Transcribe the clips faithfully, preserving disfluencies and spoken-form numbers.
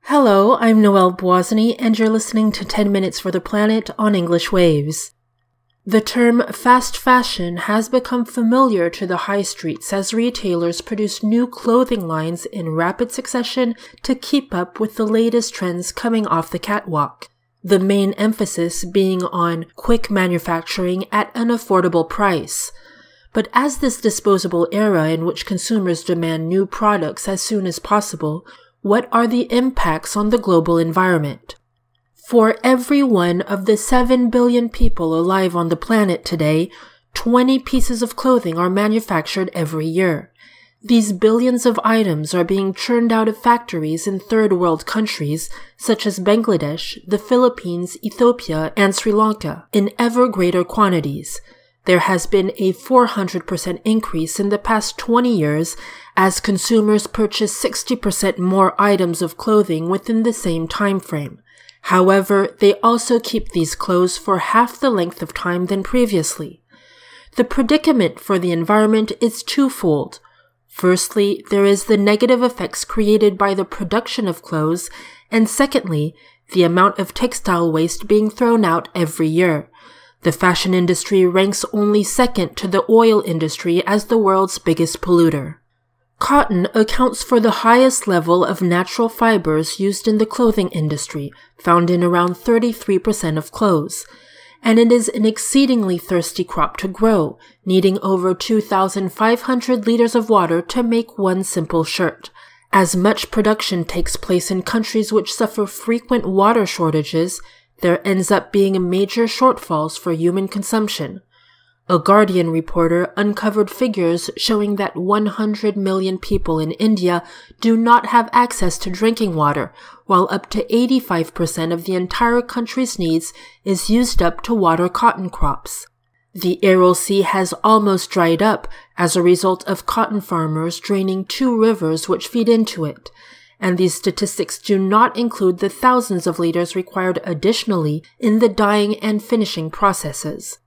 Hello, I'm Noelle Boisny, and you're listening to ten minutes for the Planet on English Waves. The term fast fashion has become familiar to the high streets as retailers produce new clothing lines in rapid succession to keep up with the latest trends coming off the catwalk. The main emphasis being on quick manufacturing at an affordable price. But as this disposable era in which consumers demand new products as soon as possible, what are the impacts on the global environment? For every one of the seven billion people alive on the planet today, twenty pieces of clothing are manufactured every year. These billions of items are being churned out of factories in third world countries such as Bangladesh, the Philippines, Ethiopia, and Sri Lanka in ever greater quantities. There has been a four hundred percent increase in the past twenty years as consumers purchase sixty percent more items of clothing within the same time frame. However, they also keep these clothes for half the length of time than previously. The predicament for the environment is twofold. Firstly, there is the negative effects created by the production of clothes, and secondly, the amount of textile waste being thrown out every year. The fashion industry ranks only second to the oil industry as the world's biggest polluter. Cotton accounts for the highest level of natural fibers used in the clothing industry, found in around thirty-three percent of clothes. And it is an exceedingly thirsty crop to grow, needing over two thousand five hundred liters of water to make one simple shirt. As much production takes place in countries which suffer frequent water shortages, there ends up being major shortfalls for human consumption. A Guardian reporter uncovered figures showing that one hundred million people in India do not have access to drinking water, while up to eighty-five percent of the entire country's needs is used up to water cotton crops. The Aral Sea has almost dried up as a result of cotton farmers draining two rivers which feed into it, and these statistics do not include the thousands of liters required additionally in the dyeing and finishing processes.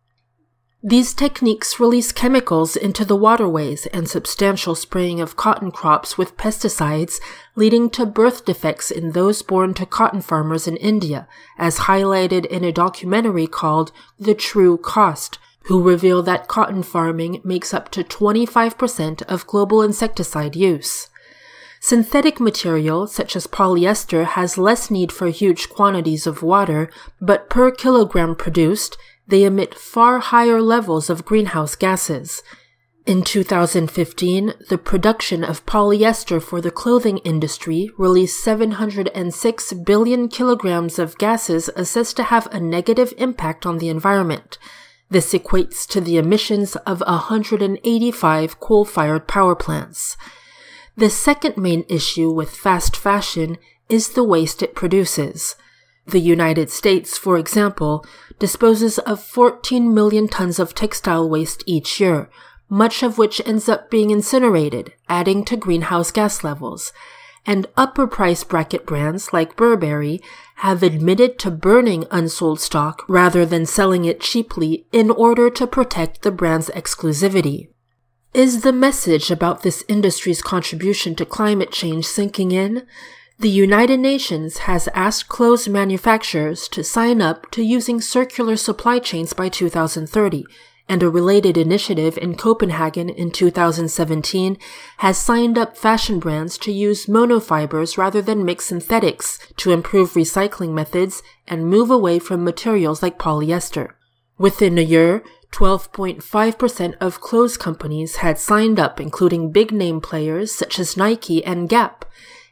These techniques release chemicals into the waterways and substantial spraying of cotton crops with pesticides, leading to birth defects in those born to cotton farmers in India, as highlighted in a documentary called The True Cost, who reveal that cotton farming makes up to twenty-five percent of global insecticide use. Synthetic material, such as polyester, has less need for huge quantities of water, but per kilogram produced, they emit far higher levels of greenhouse gases. In two thousand fifteen, the production of polyester for the clothing industry released seven hundred six billion kilograms of gases assessed to have a negative impact on the environment. This equates to the emissions of one hundred eighty-five coal-fired power plants. The second main issue with fast fashion is the waste it produces. The United States, for example, disposes of fourteen million tons of textile waste each year, much of which ends up being incinerated, adding to greenhouse gas levels. And upper price bracket brands like Burberry have admitted to burning unsold stock rather than selling it cheaply in order to protect the brand's exclusivity. Is the message about this industry's contribution to climate change sinking in? The United Nations has asked clothes manufacturers to sign up to using circular supply chains by two thousand thirty, and a related initiative in Copenhagen in two thousand seventeen has signed up fashion brands to use monofibers rather than mixed synthetics to improve recycling methods and move away from materials like polyester. Within a year, twelve point five percent of clothes companies had signed up, including big-name players such as Nike and Gap.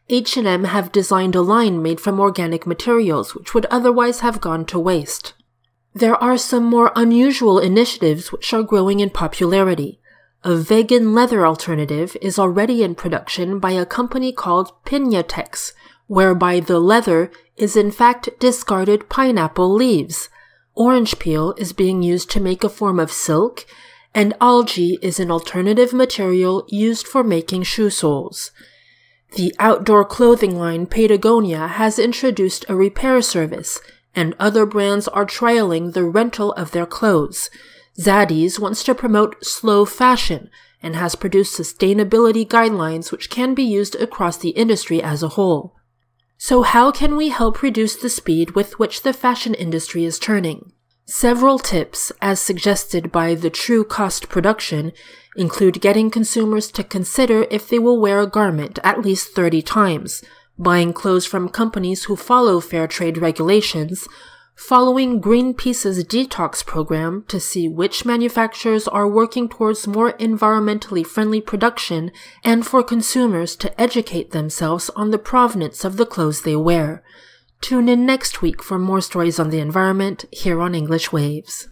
H and M have designed a line made from organic materials which would otherwise have gone to waste. There are some more unusual initiatives which are growing in popularity. A vegan leather alternative is already in production by a company called Piñatex, whereby the leather is in fact discarded pineapple leaves. Orange peel is being used to make a form of silk, and algae is an alternative material used for making shoe soles. The outdoor clothing line Patagonia has introduced a repair service, and other brands are trialing the rental of their clothes. Zadie's wants to promote slow fashion and has produced sustainability guidelines which can be used across the industry as a whole. So how can we help reduce the speed with which the fashion industry is turning? Several tips, as suggested by the True Cost Production, include getting consumers to consider if they will wear a garment at least thirty times, buying clothes from companies who follow fair trade regulations, following Greenpeace's detox program to see which manufacturers are working towards more environmentally friendly production, and for consumers to educate themselves on the provenance of the clothes they wear. Tune in next week for more stories on the environment here on English Waves.